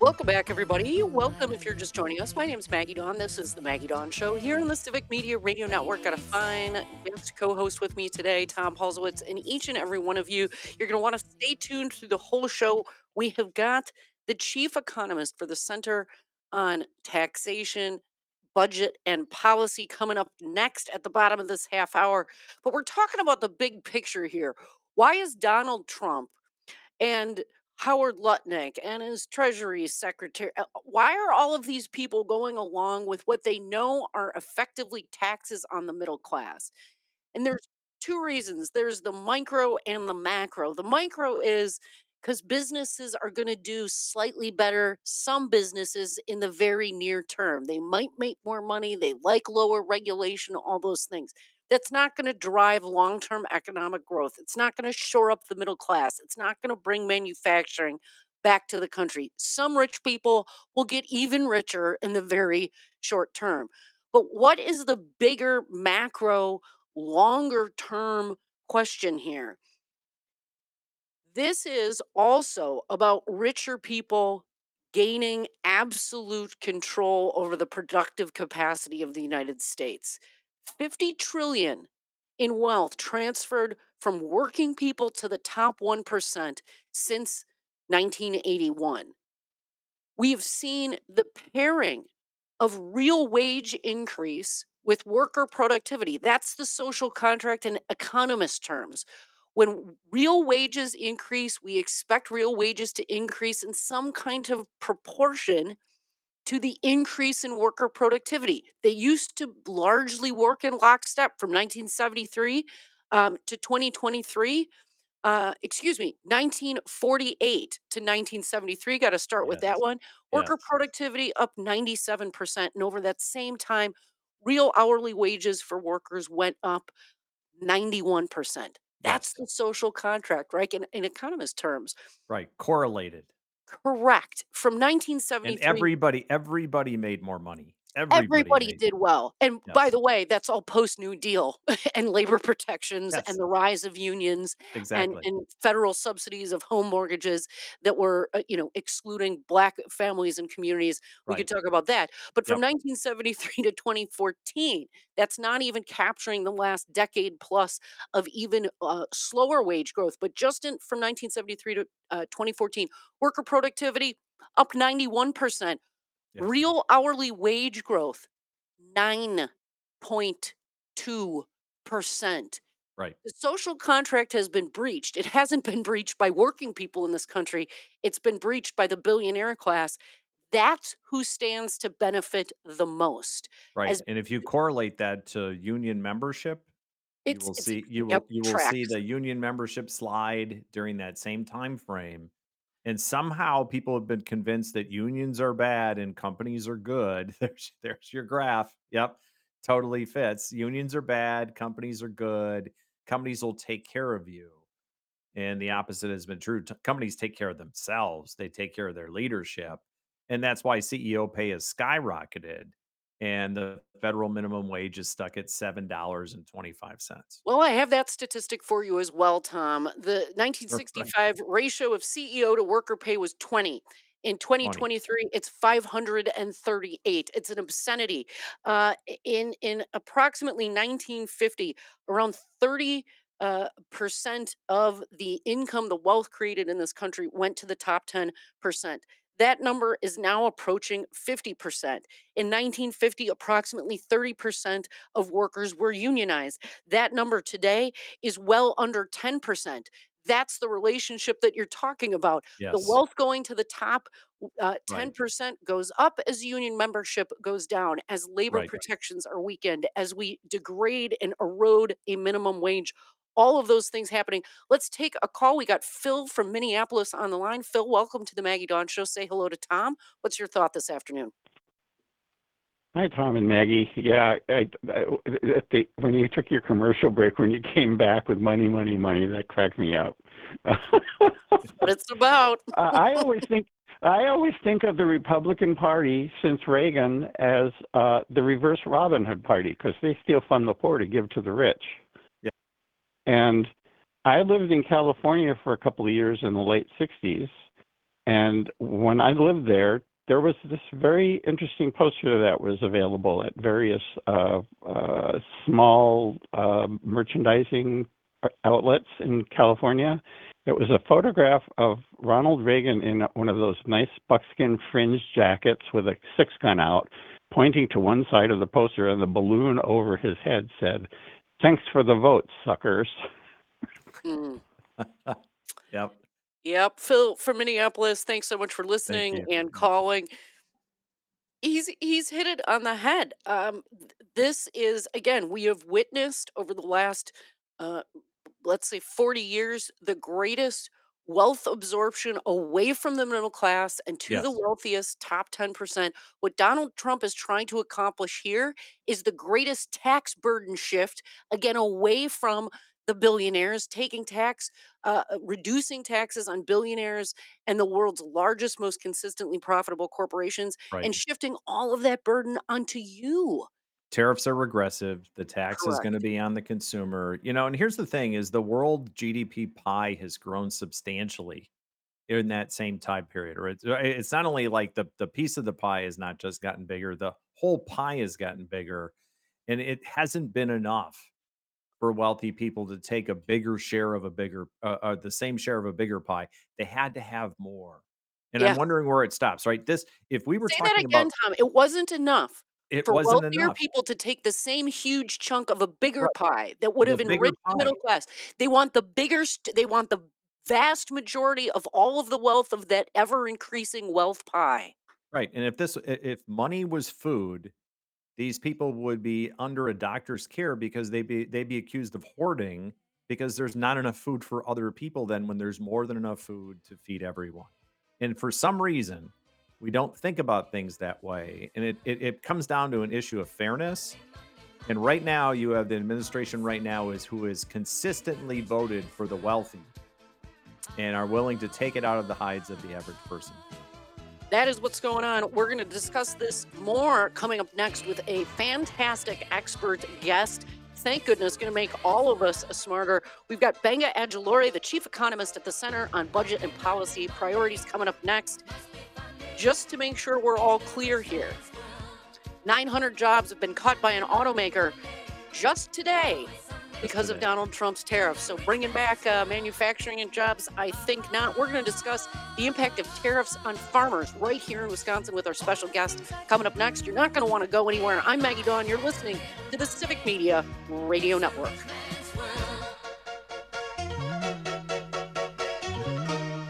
Welcome back, everybody. Welcome if you're just joining us. My name is Maggie Dawn. This is the Maggie Dawn Show here on the Civic Media Radio Network. Got a fine guest co-host with me today, Tom Halsowitz, and each and every one of you, you're going to want to stay tuned through the whole show. We have got the chief economist for the Center on Taxation, Budget, and Policy coming up next at the bottom of this half hour. But we're talking about the big picture here. Why is Donald Trump and Howard Lutnick and his Treasury Secretary. Why are all of these people going along with what they know are effectively taxes on the middle class? And there's two reasons. There's the micro and the macro. The micro is because businesses are going to do slightly better, some businesses in the very near term. They might make more money, they like lower regulation, all those things. That's not going to drive long term economic growth. It's not going to shore up the middle class. It's not going to bring manufacturing back to the country. Some rich people will get even richer in the very short term. But what is the bigger macro longer term question here? This is also about richer people gaining absolute control over the productive capacity of the United States. 50 trillion in wealth transferred from working people to the top 1% since 1981. We've seen the pairing of real wage increase with worker productivity. That's the social contract in economist terms. When real wages increase, we expect real wages to increase in some kind of proportion to the increase in worker productivity. They used to largely work in lockstep from 1973 to 2023. 1948 to 1973. Got to start with that Yes. one. Worker Yes. productivity up 97%. And over that same time, real hourly wages for workers went up 91%. That's Yes. the social contract, right? In economist terms. Right. Correlated. Correct. From And 1973, everybody made more money. Everybody everybody made did well. And by yes. the way, that's all post New Deal and labor protections and Yes. the rise of unions Exactly. and federal subsidies of home mortgages that were, excluding black families and communities. We could Right. talk about that. But from Yep. 1973 to 2014, that's not even capturing the last decade plus of even slower wage growth. But just from 1973 to 2014, worker productivity up 91%. Yes. Real hourly wage growth, 9.2%. Right. The social contract has been breached. It hasn't been breached by working people in this country. It's been breached by the billionaire class. That's who stands to benefit the most. Right. As And if you correlate that to union membership, you it's will it's see yep, you will see tracks. the union membership slide during that same time frame. And somehow people have been convinced that unions are bad and companies are good. There's your graph. Yep. Totally fits. Unions are bad, companies are good. Companies will take care of you. And the opposite has been true. Companies take care of themselves. They take care of their leadership. And that's why CEO pay has skyrocketed and the federal minimum wage is stuck at $7.25. Well, I have that statistic for you as well, Tom. The Right. 1965 ratio of CEO to worker pay was 20. In 20. 2023, it's 538. It's an obscenity. In approximately 1950, around 30 percent of the income, the wealth created in this country went to the top 10%. That number is now approaching 50%. In 1950, approximately 30% of workers were unionized. That number today is well under 10%. That's the relationship that you're talking about. The Yes. wealth going to the top, Right. 10% goes up as union membership goes down, as labor Right. protections are weakened, as we degrade and erode a minimum wage. All of those things happening. Let's take a call. We got Phil from Minneapolis on the line. Phil, welcome to the Maggie Dawn Show. Say hello to Tom. What's your thought this afternoon? Hi, Tom and Maggie. Yeah, when you took your commercial break, when you came back with money, money, money, that cracked me up. What it's about. I always think of the Republican Party since Reagan as the reverse Robin Hood Party because they steal from the poor to give to the rich. Yeah. And I lived in California for a couple of years in the late '60s, And when I lived there, there was this very interesting poster that was available at various small merchandising outlets in California. It was a photograph of Ronald Reagan in one of those nice buckskin fringe jackets with a six-gun out, pointing to one side of the poster, and the balloon over his head said, "Thanks for the vote, suckers." Mm. Yep. Yep. Phil from Minneapolis, thanks so much for Thank listening you. and calling. He's hit it on the head. This is again, we have witnessed over the last uh, let's say 40 years, the greatest wealth absorption away from the middle class and to the Yes. wealthiest top 10%. What Donald Trump is trying to accomplish here is the greatest tax burden shift, again, away from the billionaires, reducing taxes on billionaires and the world's largest, most consistently profitable corporations, Right. and shifting all of that burden onto you. Tariffs are regressive. The tax is going to Correct. be on the consumer. And here's the thing is the world GDP pie has grown substantially in that same time period. Or it's not only like the piece of the pie has not just gotten bigger, the whole pie has gotten bigger. And it hasn't been enough for wealthy people to take a bigger share of a bigger the same share of a bigger pie. They had to have more. And I'm Yeah. wondering where it stops, right? This if we were Say that talking again, about Tom. It wasn't enough it for wasn't wealthier enough. people to take the same huge chunk of a bigger Right. pie that would The have bigger enriched the middle pie. class. They want the vast majority of all of the wealth of that ever increasing wealth pie. Right, and if money was food, these people would be under a doctor's care because they'd be accused of hoarding because there's not enough food for other people then when there's more than enough food to feed everyone. And for some reason, we don't think about things that way. And it comes down to an issue of fairness. And right now you have the administration right now is who is consistently voted for the wealthy and are willing to take it out of the hides of the average person. That is what's going on. We're going to discuss this more coming up next with a fantastic expert guest. Thank goodness, going to make all of us smarter. We've got Benga Adjulori, the chief economist at the Center on Budget and Policy Priorities, coming up next. Just to make sure we're all clear here, 900 jobs have been cut by an automaker just today because of today. Donald Trump's tariffs. So bringing back manufacturing and jobs, I think not. We're going to discuss the impact of tariffs on farmers right here in Wisconsin with our special guest coming up next. You're not going to want to go anywhere. I'm Maggie Dawn. You're listening to the Civic Media Radio Network.